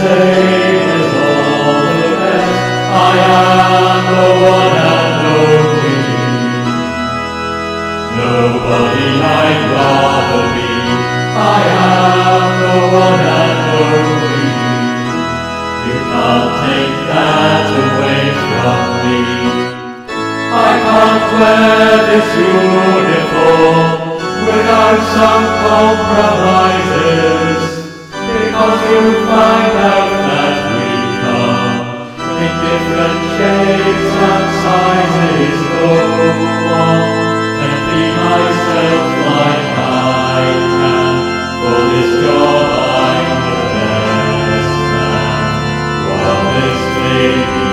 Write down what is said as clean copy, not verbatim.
same as all the rest. I am the one and only. Nobody I'd rather be. I am the one and only. You can't take that away from me. I can't wear this uniform without some compromises, because you'll find out that we come in different shapes and sizes. Go on and be myself like I can. For this job I'm the best man. While this baby